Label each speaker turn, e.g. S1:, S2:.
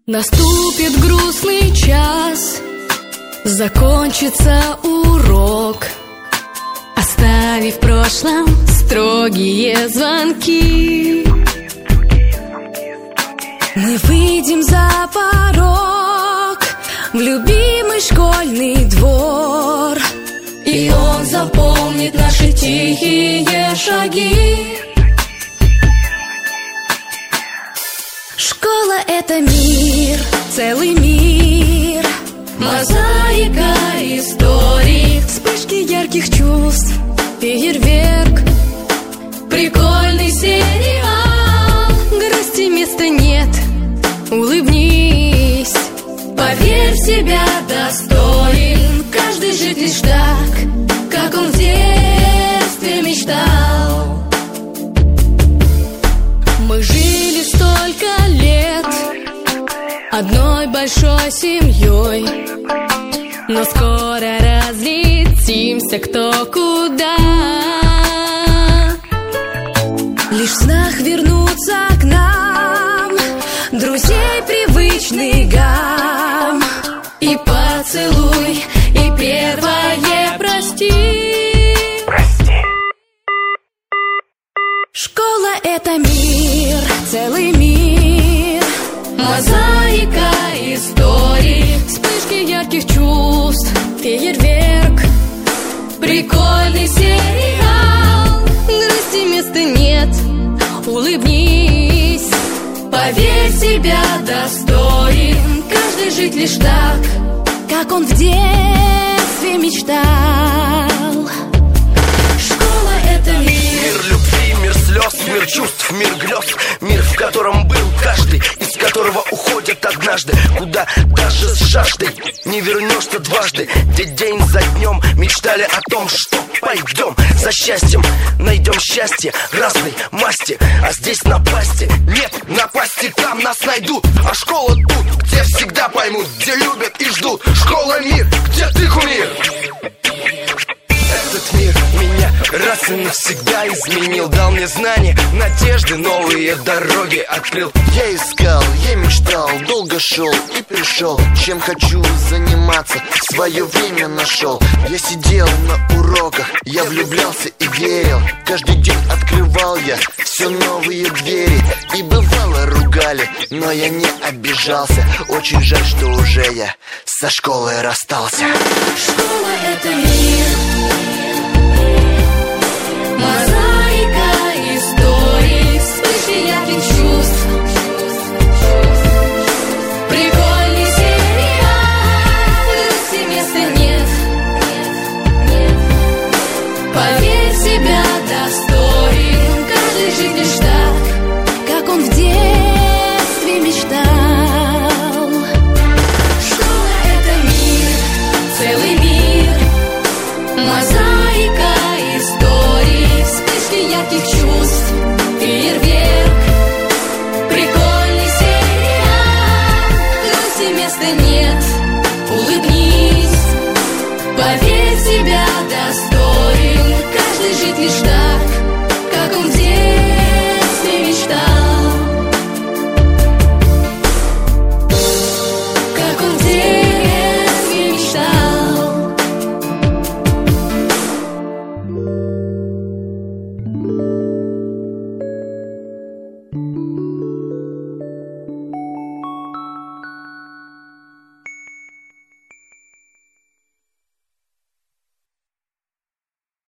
S1: Наступит грустный час, закончится урок, оставив в прошлом строгие звонки. Мы выйдем за порог в любимый школьный двор, и он запомнит наши тихие шаги. Школа — это мир, целый мир, мозаика историй, вспышки ярких чувств, фейерверк, прикольный сериал. Грусти места нет, улыбнись, поверь в себя достоин. Каждый жить лишь так, как он в детстве мечтал. Мы жили столько лет одной большой семьей, но скоро разлетимся кто куда. Лишь в снах вернуться к нам друзей привычный гам, и поцелуй, и первое прости. Школа — это мир, целый мир, мозаика историй, вспышки ярких чувств, фейерверк, прикольный сериал. Грусти места нет, улыбнись, поверь в себя достоин. Каждый жить лишь так, как он в детстве мечтал. Школа — это мир.
S2: Мир любви, мир слез, мир чувств, мир грез. Мир, в котором был каждый, из которого уходят однажды, куда даже с жаждой не вернешься дважды. Где день за днем мечтали о том, что пойдем за счастьем, найдем счастье разной масти. А здесь напасти нет, напасти там нас найдут. А школа тут, где всегда поймут, где любят и ждут. Школа — мир, где ты кумир. Этот мир меня раз и навсегда изменил, дал мне знания, надежды, новые дороги открыл.
S3: Я искал, я мечтал, долго шел и пришел. Чем хочу заниматься, свое время нашел. Я сидел на уроках, я влюблялся и верил. Каждый день открывал я все новые двери. И бывало ругали, но я не обижался. Очень жаль, что уже я со школой расстался.
S1: Школа — это мир, мозаика историй, вспышки ярких чувств, прикольный сериал. Грусти места нет, поверь в себя достоин. Каждый жить лишь так, как он в детстве мечтал. Школа — это мир, целый мир, мозаика историй, вспышки ярких чувств, фейерверк, прикольный сериал. Грусти места нет, улыбнись, поверь в себя достоин. Каждый жить лишь так,